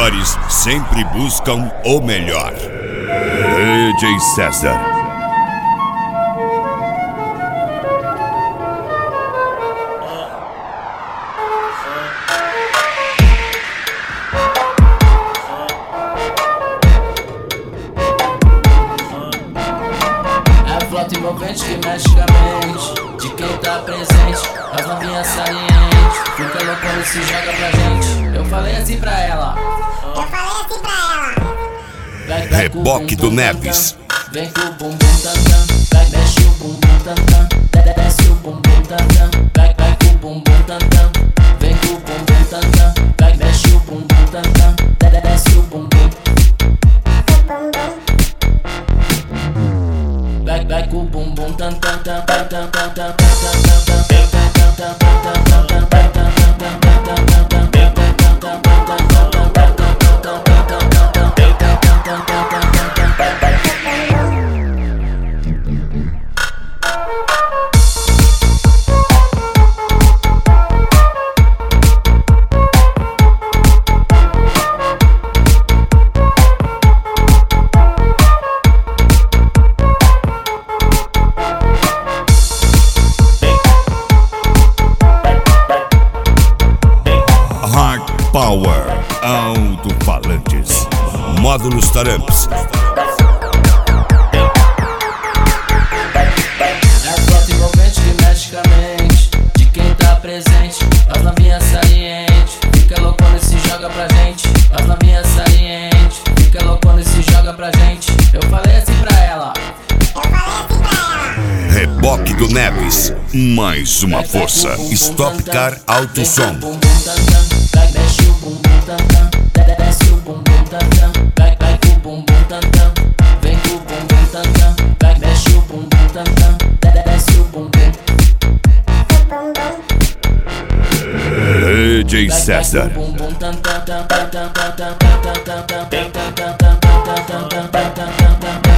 melhores sempre buscam o melhor. DJ César. Flota envolvente que mexe com a mente de quem tá presente, as novinhas salientes, fica louco quando se joga pra gente. Eu falei assim pra ela. Reboque do Neves. Vem com o bumbum tantan, vai mexe o bumbum tantan, desce o bumbum tantan, vai com o bumbum tantan, vem com o bumbum tantan, vai mexe o bumbum tantan, desce o bumbum. Vai com o bumbum tan tan tan tan tan tan tan tan tan Power, alto-falantes, módulos Taramps. É flota envolvente que mexe com a mente de quem tá presente, as novinhas salientes, fica louco quando se joga pra gente. As novinhas salientes, fica louco quando se joga pra gente. Eu falei assim pra ela. Reboque do Neves, mais uma força. Stop Car Auto Som. Vai mexe o bumbum tantan, desce o bumbum tantan, vai com o bumbum tantan, vem com o bumbum tantan, vai mexe o bumbum tantan, desce o bumbum. DJ César. Bumbum tantan tan tan tan tan tan tan tan tan tan tan tan tan tan tan tan tan.